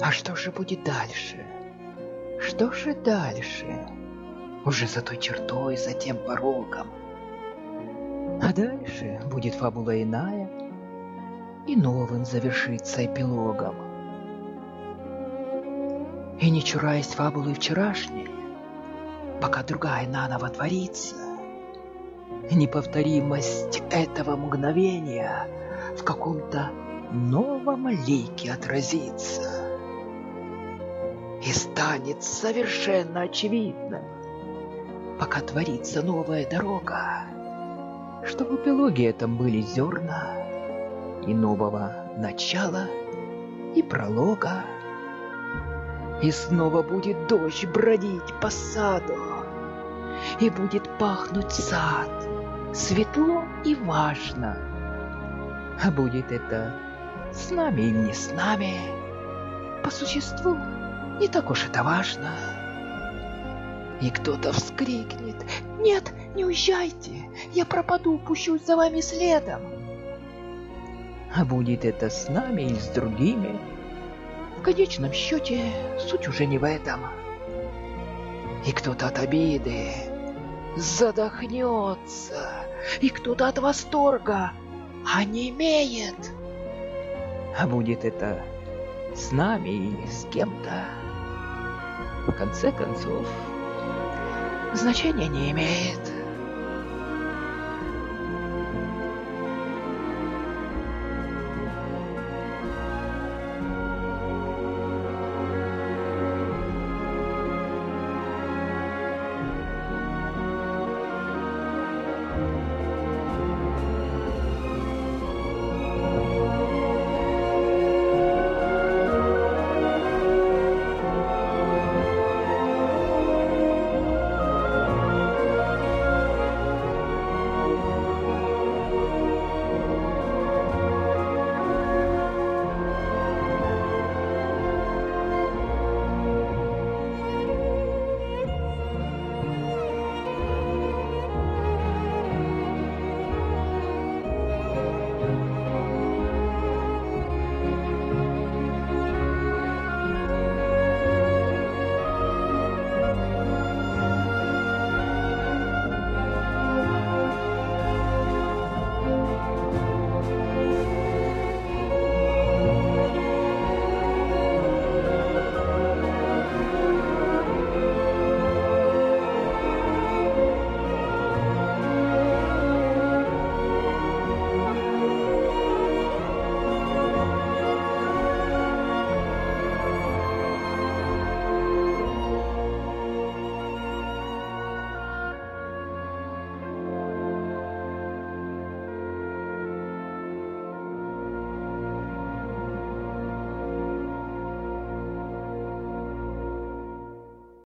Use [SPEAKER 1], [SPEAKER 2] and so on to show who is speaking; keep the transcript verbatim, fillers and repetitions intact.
[SPEAKER 1] А что же будет дальше? Что же дальше? Уже за той чертой, за тем порогом. А дальше будет фабула иная, и новым завершится эпилогом. И не чураясь фабулы вчерашней, пока другая наново творится, неповторимость этого мгновения в каком-то новом лике отразится. И станет совершенно очевидным, пока творится новая дорога, что в эпилоге этом были зерна и нового начала, и пролога. И снова будет дождь бродить по саду, и будет пахнуть сад светло и важно. А будет это с нами или не с нами, по существу не так уж это важно. И кто-то вскрикнет: «Нет, не уезжайте, я пропаду, пущусь за вами следом». А будет это с нами или с другими, в конечном счете суть уже не в этом. И кто-то от обиды задохнется, и кто-то от восторга онемеет. А будет это с нами или с кем-то, в конце концов, значения не имеет.